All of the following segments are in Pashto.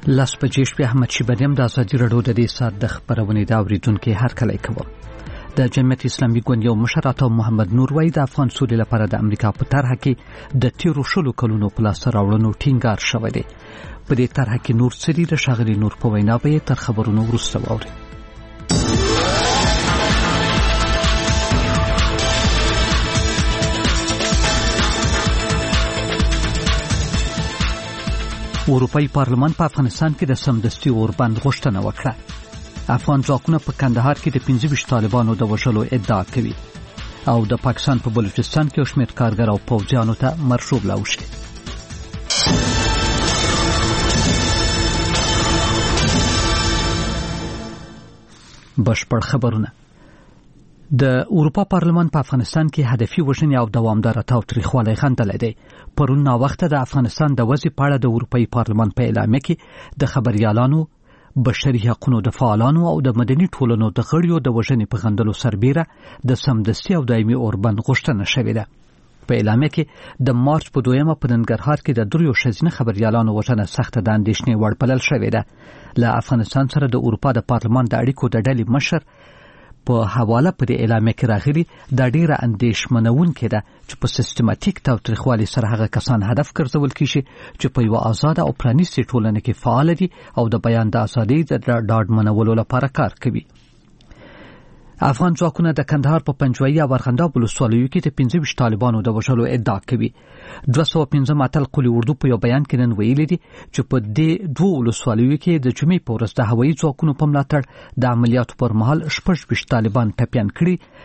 لاس بجې شپې احمد شیبانیم د ازادي راډیو د دې ساعت د خبرونې دا اوریدونکو هر کله کوم د جمعیت اسلامي ګوند یو مشر عطا محمد نور وایي د افغان سولې لپاره د امریکا په طرحه کې د تیرو شلو کلونو په لاس راوړنو ټینګار شوی دی. په دې طرحه کې نور څه دي؟ د ښاغلي نور په وینا به تر خبرونو وروسته واورئ. اروپایي پارلمان په افغانستان کې د سمدستي اوربند غوښتنه وکړه. افغان ځواکونه په کندهار کې د 25 طالبانو د وژلو ادعا کوي او د پاکستان په بلوچستان کې شمېر کارګر او پوځیانو ته مرشوب لاوښتي. بشپړ خبرونه. د اروپا پارلمان په افغانستان کې هدفي وژنې او دوامداره تاوتریخوالی غندلی دی. پرون ناوخته د افغانستان د وضع په اړه د اروپایي پارلمان په اعلامیه کې د خبریالانو، بشري حقوقو د فعالانو او د مدني ټولنو د غړیو د وژنې په غندلو سربیره د سمدستي او دایمي اوربند غوښتنه شوې ده. په اعلامیه کې د مارچ په 2 په ننګرهار کې د دریو ښځینه خبریالانو وژنه سخته د اندېښنې وړ بلل شوې ده. له افغانستان سره د اروپا د پارلمان د اړیکو د ډلې مشر په حواله پر اعلامیه کې راغلي دا ډیره اندېښمنونکې ده چې په سیستماتیک تاوتریخوالي سره هغه کسان هدف ګرځول کیږي چې په یو آزاد او پرانیستې ټولنه کې فعال دي او د بیان د ازادۍ د ډاډمنولو لپاره کار کوي. افغان ځواکونه د کندهار په پنجوایي او ارغنداب ولسوالیو کې د 25 طالبانو د وژلو ادعا کوي. 215 اتل قلی اردو په یو بیان کې نن ویلي دي چې په دې دوه ولسوالیو کې د جمعې په ورځ د هوایي ځواکونو په ملاتړ د عملیاتو پر مهال 26 طالبان ټپیان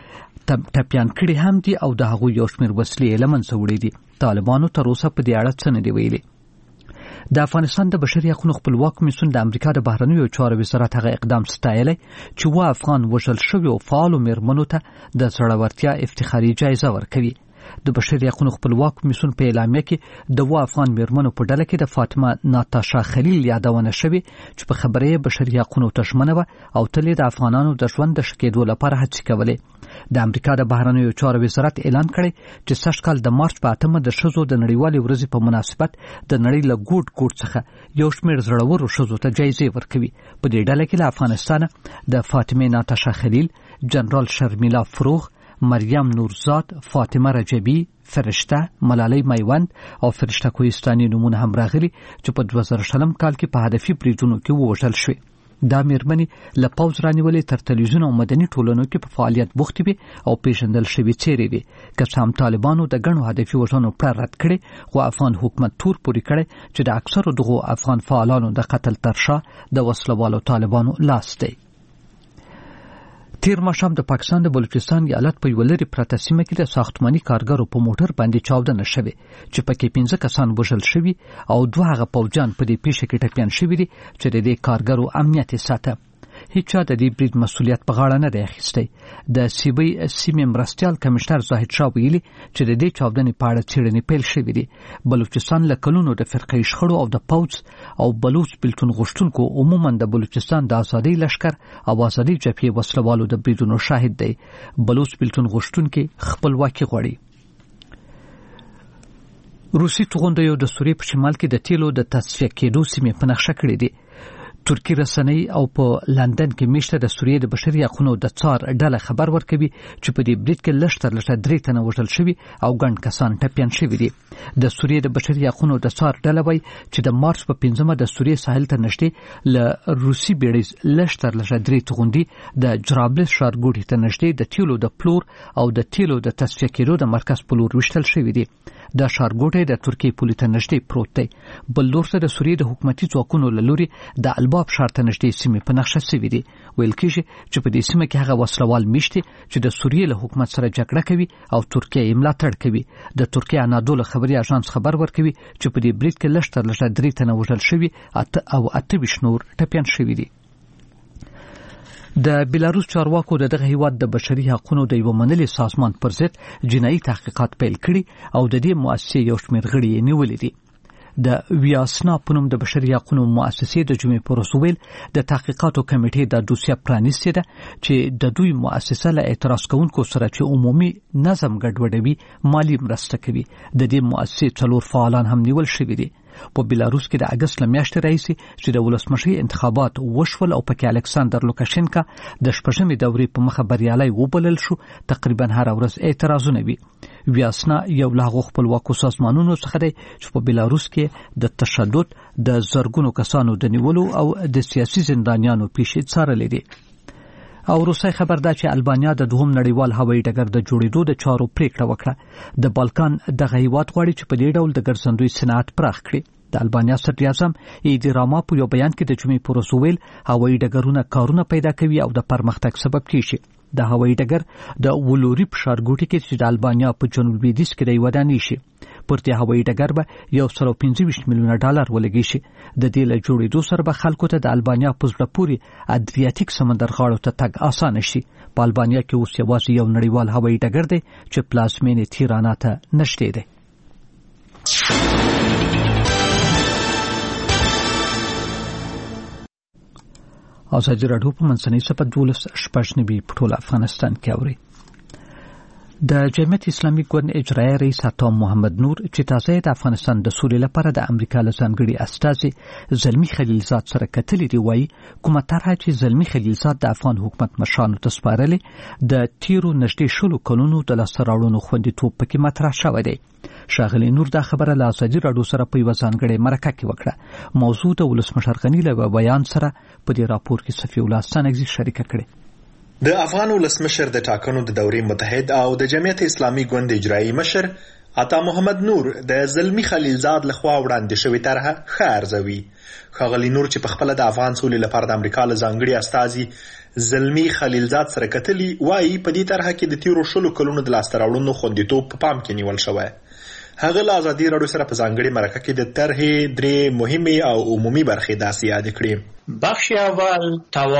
کړي هم دي او د هغوی یو شمېر وسلې له منځه وړي دي. طالبانو تر اوسه په دې اړه څه نه دي ویلي. د افغانستان د بشري حقوقو خپلواک کمیسیون د امریکا د بهرنیو چارو وزارت هغه اقدام ستایلی چې افغان وژل شوي او فعالو میرمنو ته د زړورتیا افتخاري جایزه ورکوي. د بشري حقوقو خپلواک کمیسیون په اعلامیه کې د افغان میرمنو په ډله کې د فاطمه ناتاشا خلیل یادونه شوې چې په خبره بشري حقوقو تشمنه او تل د افغانانو د ژوند د ښه کېدو لپاره هڅې کولې. د امریکا د بهرنیو چارو وزارت اعلان کړی چې سږ کال د مارچ په 8 د ښځو د نړیوالې ورځې په مناسبت د نړۍ له ګوټ څخه یو شمېر زړورو ښځو ته جایزې ورکوي. په دې ډله کې له افغانستان د فاطمه ناتاشا خلیل، جنرال شرمیلا فروغ، مریم نورزاد، فاطمه رجبی، فرشته، ملالۍ میوند او فرشته کوهستاني نمونه هم راغلي چې په 2000 کال کې په هدفي بریدونو کې ووژل شوې. دا میرمنې له پوځ رانیولې تر تلویزیون او مدني ټولنو کې په فعالیت بوختې وي او پیژندل شوې څېرې وي. که څه هم طالبانو د ګڼو هدفي وژنو پړه رد کړې خو افغان حکومت تور پورې کړی چې د اکثرو دغو افغان فعالانو د قتل تر شا د وسلوالو طالبانو لاس دی. تیر ماښام د پاکستان د بلوچستان ایالت په یو لرې پرته سیمه کې د ساختماني کارګرو په موټر باندې چاودنه شوې چې پکې 15 کسان وژل شوي او 2 هغه پوځیان په دې پیښه کې ټپیان شوي دي چې د دې کارګرو امنیت یې ساته. هیچا د دې برید مسؤلیت په غاړه نه دی اخیستی. د سیبی سیمې مرستیال کمشنر زاهد شاه ویلي چې د دې چاودنې په اړه څېړنې پیل شوې دي. بلوچستان له کلونو د فرقې شخړو او د پوځ او بلوچ بلتون غوښتونکو عموما د بلوچستان د ازادۍ لشکر او ازادۍ جبهې وسلوالو د بریدونو شاهد دی. بلوچ بلتون غوښتونکي خپلواکي غواړي. روسي توغندیو د سوریې په شمال کې د تیلو د تصفیه کېدو سیمې په نقشه کړې دي. ترکی رسنۍ او په لندن کې میشته د سوریې د بشري حقوقو د څار ډله خبر ورکوي چې په دې برید کې لږ تر لږه 3 تنه وژل شوي او ګڼ کسان ټپیان شوي دي. د سوریې د بشري حقوقو د څار ډله وایي چې د مارچ په 15 د سوریې ساحل ته نږدې له روسي بیړۍ لږ تر لږه 3 توغندي د جرابلس ښارګوټي ته نږدې د تیلو د پلور او د تیلو د تصفیه کېدو د مرکز په لور وشتل شوي دي. دا ښارګوټی د ترکیې پولې ته نږدې پروت دی. بل لور ته د سوریې د حکومتي ځواکونو له لوري د الباب ښار ته نږدې سیمې په نقشه شوي دي. ویل کېږي چې په دې سیمه کې هغه وسلوال میشتي چې د سوریې له حکومت سره جګړه کوي او ترکیه یې ملاتړ کوي. د ترکیې انادول خبري اژانس خبر ورکوي چې په دې برید کې لږ تر لږه 3 تنه وژل شوي او 28 نور ټپیان شوي دي. د بیلاروس چارواکو دغه هیواد د بشري حقوقو د یو منلي سازمان پر ضد جنایي تحقیقات پیل کړي او د دې مؤسسې یو شمېر غړي یې نیولي دي. د ویاسنا په نوم د بشري حقوقو مؤسسې د جمعې پر ورځ ویل د تحقیقاتو کمیټې د دوسیه پرانیستې ده چې د دوی مؤسسه له اعتراض کوونکو سره چې عمومي نظم ګډوډوي مالی مرسته کوي. د دې مؤسسې 4 فعالان هم نیول شوي دي. په بیلاروس کې د اگست میاشتې راهیسې چې د ولسمشرۍ انتخابات وشول او پکې الکساندر لوکاشینکا د شپږمې دورې په مخه بریالي وبلل شو، تقریبا هر ورځ اعتراضونه وي. ویاسنا یو له هغو خپلواکو سازمانونو څخه دی چې په بیلاروس کې د تشدد، د زرګونو کسانو د نیولو او د سیاسي زندانیانو پیښې څارلې دي. او روسي خبر ده چې البانیا د دوهم نړیوال هوایي ډګر د جوړېدو د چارو پریکړه وکړه. د بالکان دغه هیواد غواړي چې په دې ډول د ګرځندوی صنعت پراخ کړي. د البانیا صدر اعظم ایدی راما په یو بیان کې د جمعې پر ورځ ویل هوایي ډګرونه کارونه پیدا کوي او د پرمختګ سبب کیږي. د هوایي ډګر د ولوري په ښارګوټي کې چې د البانیا په جنوب لویدیځ کې دی ودانې شي. پر دې هوایي ډګر به $125 میلیونه ولګي شي. د دې له جوړېدو سره به خلکو ته د البانیا په زړه پورې ادریاتیک سمندر غاړو ته تګ اسانه شي. په البانیا کې اوس یوازې یو نړیوال هوایي ډګر دی چې پلازمینې تیرانا ته نږدې دی. ازادي راډیو په منځنۍ صفحه 12 په ټول افغانستان کې اوري. د جمعیت اسلامي ګوند اجرایي رئیس عطا محمد نور چې تازه د افغانستان د سولې لپاره د امریکا له ځانګړي استازي زلمی خلیلزاد سره کتلې دی، وایي کومه طرحه چې زلمی خلیلزاد د افغان حکومت مشرانو ته سپارلې د تیرو نږدې 10 کلونو د لاسته راوړنو خوندیتوب پکې مطرح شوی دی. ښاغلی نور دا خبره له ازادي راډیو سره په یوه ځانګړې مرکه کې وکړه. موضوع د ولسمشر غني له بیان سره په دې راپور کې صفي الله ستانکزي شریکه کړې. د افغان ولسمشر د ټاکنو د دورې متحد او د جمعیت اسلامي ګوند اجرایي مشر عطا محمد نور د زلمی خلیلزاد لخوا وړاندې شوې طرحه ښه ارزوي. ښاغلی نور چې په خپله د افغان سولې لپاره د امریکا له ځانګړي استازي زلمی خلیلزاد سره کتلي، وایي په دې طرحه کې د تیرو 10 کلونو د لاسته راوړنو خوندیتوب په پام کې نیول شوی. هغه له ازادي راډیو سره په ځانګړي مرکه کې د طرحې 3 مهمې او عمومي برخې داسې یاد کړې. بخش اول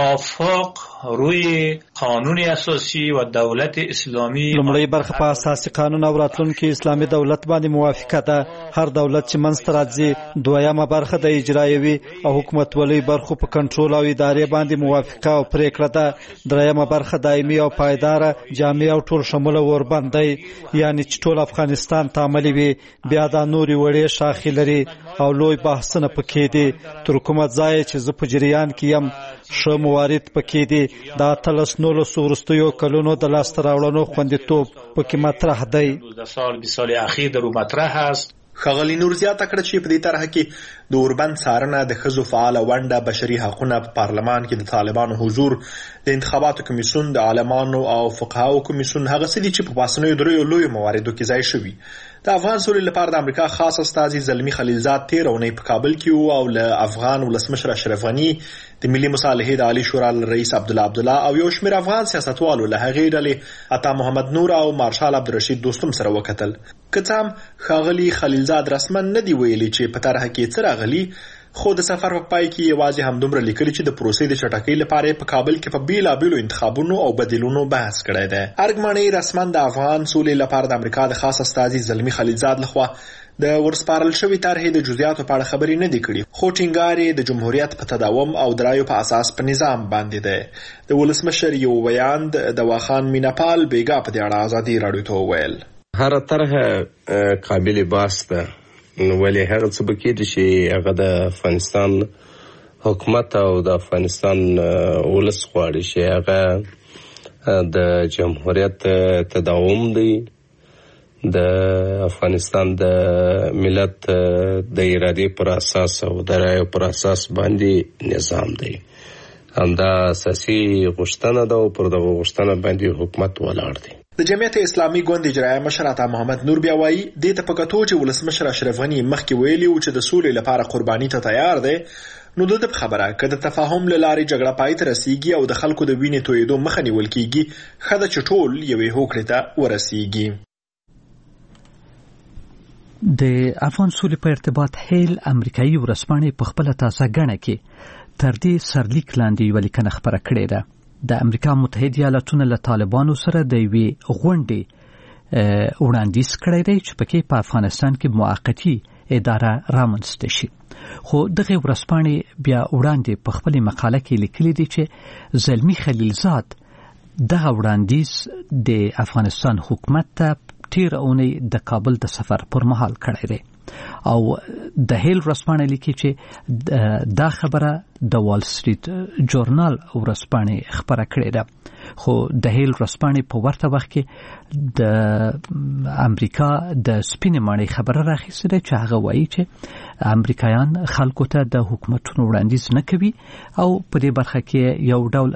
توافق روی قانون اساسی و دولت اسلامی. لومړی برخه په اساسي قانون او راتلونکي اسلامي دولت باندې موافقه ده. هر دولت چې منځته راځي. دویمه برخه د اجرایوي او حکومتولۍ برخو په کنټرول او ادارې باندې موافقه او پریکړه ده. دریمه برخه دایمي او پایداره جامع او ټول شموله وربندي، یعنی چې ټول افغانستان ته عملي وي. بیا دا نوري وړې شاخې لري او لوی بحثونه پکې دي. تر کومه ځای چې زه په جریان کې یم ښه موارد پکې دي. دا 19 وروستیو کلونو د لاسته راوړنو خوندیتوب پکې مطرح دی. 20 سال اخیر در مطرح است. ښاغلی نور زیاته کړه چې په دې طرحه کې د اوربند څارنه، د ښځو فعاله ونډه، بشري حقونه، په پارلمان کې د طالبانو حضور، د انتخاباتو کمیسیون، د عالمانو او فقهاو کمیسیون هغه څه دي چې په پاسنیو دریو لویو مواردو کې ځای شوي. د افغان سولې لپاره د امریکا خاص استازي زلمی خلیلزاد تیر اونۍ په کابل کې وو او له افغان ولسمشر اشرف غني، د ملي مصالحې د عالی شورا رئیس عبدالله او یو شمېر افغان سیاستوالو له هغې ډلې عطا محمد نور او مارشال عبدالرشید دوستم سره وکتل. که څه هم ښاغلي خلیلزاد رسما نه دی ویلي چې په طرحه کې څه راغلي، خو د سفر په پای کې یوازې همدومره لیکلي چې د پروسې د چټکۍ لپاره په کابل کې په بیلابیلو انتخابونو او بدیلونو بحث کړی دی. ارګمانۍ رسما د افغان سولې لپاره د امریکا د خاص استازي زلمی خلیلزاد لخوا د ورسپارل شوی طرحې د جزئیاتو په اړه خبرې نه دي کړي، خو ټینګار یې د جمهوریت په تداوم او د رایو په اساس په نظام باندې دی. د ولسمشر یو بیان د واخان میناپال بیګا په دې اړه ازادي راډیو ته وویل. هر طرحه قابل بحث ده، ولی هغه څه بکې چې هغه د افغانستان حکومت او د افغانستان ولس غواړي چې هغه د جمهوریت تداوم دی، د افغانستان د ملت د ارادې پر اساس او د رایو پر اساس باندې نظام دی. همدا اساسي غوښتنه ده او پر دغه غوښتنه باندې حکومت ولاړ دی. د جمعیت اسلامي ګوند اجرایي مشر عطا محمد نور بیا وایي دې ته په کتو چې ولسمشر اشرف غني مخکې ویلي و چې د سولې لپاره قرباني ته تیار دی، نو د ده په خبره که د تفاهم له لارې جګړه پای ته رسیږي او د خلکو د وینې تویېدو مخه نیول کیږي، ښه ده چې ټول یوې هوکړې ته ورسیږي. د افغان سولې په ارتباط هیل امریکایي ورځپاڼې په خپله تازه ګڼه کې تر دې سرلیک لاندې یوه لیکنه خپره کړې ده. د امریکا متحده ایالاتونو له طالبانو سره د یوې غونډې وړاندیز کړی دی چې پکې په افغانستان کې موقتي اداره رامنځته شي. خو دغه ورځپاڼې بیا وړاندې په خپل مقاله کې لیکلي دي چې زلمی خلیلزاد دغه وړاندیز د افغانستان حکومت ته تیر اونۍ د کابل د سفر پر مهال کړی دی. او د هیل ورځپاڼه لیکي چې دا خبره د وال سټریټ جورنال ورځپاڼه خبره کړې ده. خو د هیل ورځپاڼې په ورته وخت کې د امریکا د سپینې ماڼۍ خبره راخیستې ده چې هغه وایي چې امریکایان خلکو ته د حکومتونو وړاندیز نه کوي او په دې برخه کې یو ډول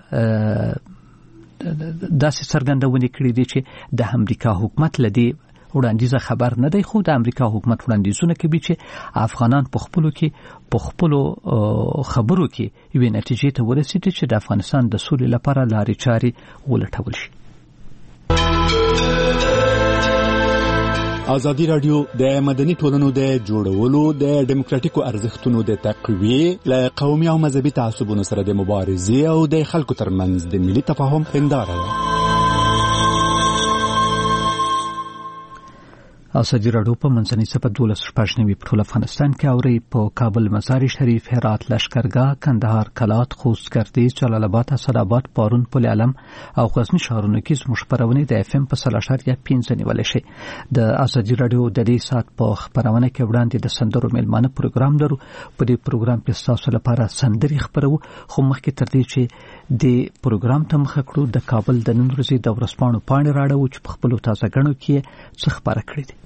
داسې څرګندونې کړې دي چې د امریکا حکومت لدی وړاندیز خبر نه دی، خو د امریکا حکومت وړاندیزونه کوي چې افغانان په خپل خبرو کې یوې نتیجې ته ورسېږي چې د افغانستان د سولې لپاره لارې چارې ولټول شي. ازادي راډیو د مدني ټولنو د جوړولو د ډیموکراتیکو ارزښتونو د تقویې له قومي او مذهبي تعصبونو سره د مبارزې او د خلکو ترمنځ د ملي تفاهم هنداره ده. ازادي راډیو په منځنۍ سپه 12 په ټول افغانستان کې اوري په کابل، مزار شریف، هرات، لشکرګاه، کندهار، کلات، خوست، ګردیز، جلال آباد، اسداباد، پارون، پل علم او غزنی ښارونو کې زموږ خبرونه د FM په 3.5 نیول شي. د ازادي راډیو د دې سات په خبرونه کې وړاندې د سندرو میلمانه پروګرام لرو. په دې پروګرام کې تاسو لپاره سندري خبرو، خو مخکې تر دې چې د پروګرام ته مخ کړو د کابل د نن ورځې د ورځپاڼو پاڼې راړو چې په خپل تازه غنو کې څه خبره کړې دي.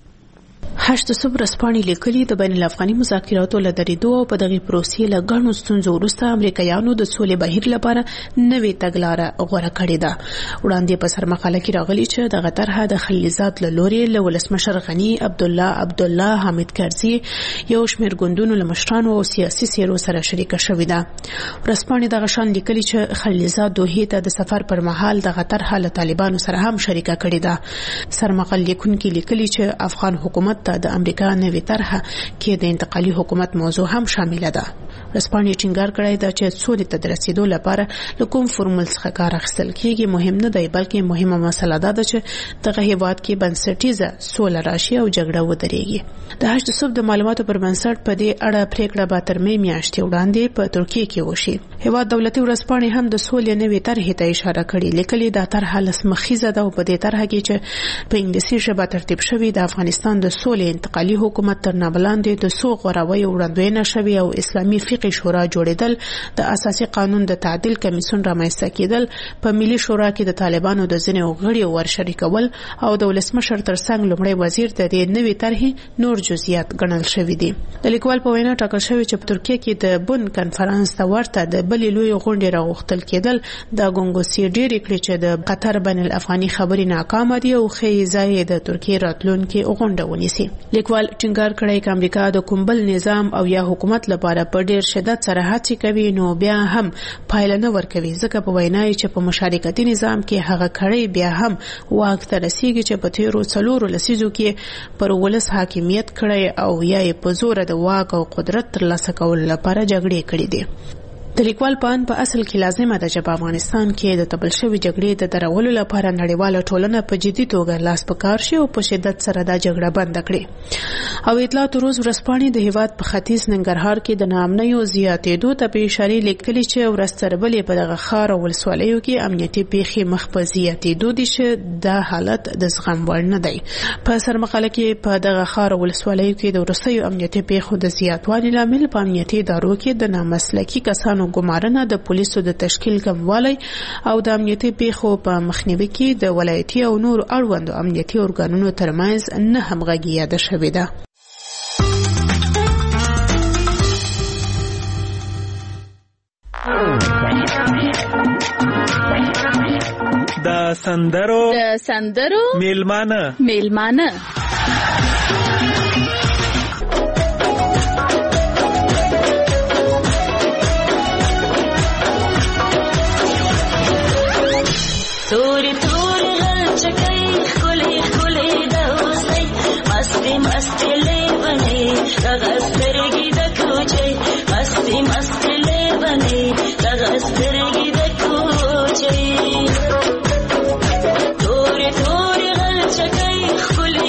8 ورځپاڼې لیکلي د بین الافغاني مذاکراتو له درېدو او په دغه پروسې له ګڼو ستونزو وروسته امریکایانو د سولې بهیر لپاره نوې تګلاره غوره کړې ده. وړاندې په سرمقاله کې راغلي چې دغه طرحه د خلیلزاد له لوري له ولسمشر غني عبدالله حامد کرزي یو شمېر ګوندونو له مشرانو او سیاسي څیرو سره شریکه شوې ده. ورځپاڼې دغه شان لیکلي چې خلیلزاد دوحې ته د سفر پر مهال دغه طرحه له طالبانو سره هم شریکه کړې ده. سرمقاله لیکونکي لیکلي چې افغان حکومت ته د امریکا نوې طرحه کې د انتقالي حکومت موضوع هم شامل ده. رسپانې ټینګار کړی دا چې سولې ته د رسیدو لپاره له کوم فورمول څخه کار اخیستل کېږي مهم نه دی، بلکې مهمه مسله ده چې دغه هیواد کې بنسټیزه سوله راشي او جګړه ودرېږي. د 8 د معلوماتو پر بنسټ په دې اړه پریکړه به تر مې میاشتې وړاندې په ترکیه کې وشي. هیواد دولتي ورځپاڼې هم د سولې نوې طرحې ته اشاره کړې. لیکلي دا طرحه لسمخیزه ده او په دې طرحه کې چې په انګلیسي ژبه ترتیب شوی د افغانستان د سولې انتقالي حکومت تر نابلاندې د څو غوراویو وړاندوینه شوی او اسلامي فقهي شورا جوړیدل، د اساسي قانون د تعدیل کمیسیون رامنځته کېدل، په ملي شورا کې د طالبانو د ځینو غړیو ورشریکول او د ولسمشر ترڅنګ لومړی وزیر د دې نوې طرحې نور جزئیات ګڼل شوي دي. د لیکوال په وینا ټاکل شوی چې په ترکیه کې د بن کنفرانس ته ورته د بلې لوی غونډې راغوښتل کېدل د ګونګوسي ډېرې کړې چې د قطر بین الافغاني خبرې ناکامه دي او ښیي ځای د ترکیه راتلونکي غونډه ونیسي. لیکوال ټینګار کړی چې امریکا د کومبل نظام او یا حکومت لپاره په ډېر شدت سره هڅې کوي، نو بیا هم پایله نه ورکوي، ځکه په وینا یې چې په مشارکتي نظام کې هغه کړی بیا هم واک ته رسیږي چې په تیرو 4 لسیزو کې پر ولس حاکمیت کړی او یا یې په زور د واک او قدرت ترلاسه کولو لپاره جګړې کړې دي. د لیکوال په اصل کې لازمه ده چې په افغانستان کې د تبل شوی جګړې د درولو لپاره نړیواله ټولنه په جدي توګه لاس په کار شي او په شدت سره دا جګړه بند کړي. او اطلاعات روز ورځپاڼې د هیواد په ختیځ ننګرهار کې د ناامنیو زیاتېدو ته په اشاره لیکلي چې ورځ تر بلې په دغه ښار او ولسوالیو کې امنیتي پیښې مخ په زیاتېدو دي چې دا حالت د زغم وړ نه دی. په سرمقاله کې په دغه ښار او ولسوالیو کې د وروستیو امنیتي پیښو د زیاتوالي لامل په امنیتي ادارو کې د نامسلکي کسانو ګمارنه، د پولیسو د تشکیل کموالی او د امنیتي پیښو په مخنیوي کې د ولایتي او نور اړوندو امنیتي ارګانونو ترمنځ نه همغږي یاده شوې ده. د سندرو میلمانه توري غلچکای خولي دوستي مستی لیبني دغسترګي د کوچي مستی لیبني دغسترګي د کوچي توري غلچکای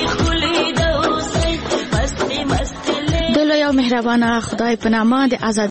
خولي دوستي مستی د لوی او مهربانه خدای په نامه د آزاد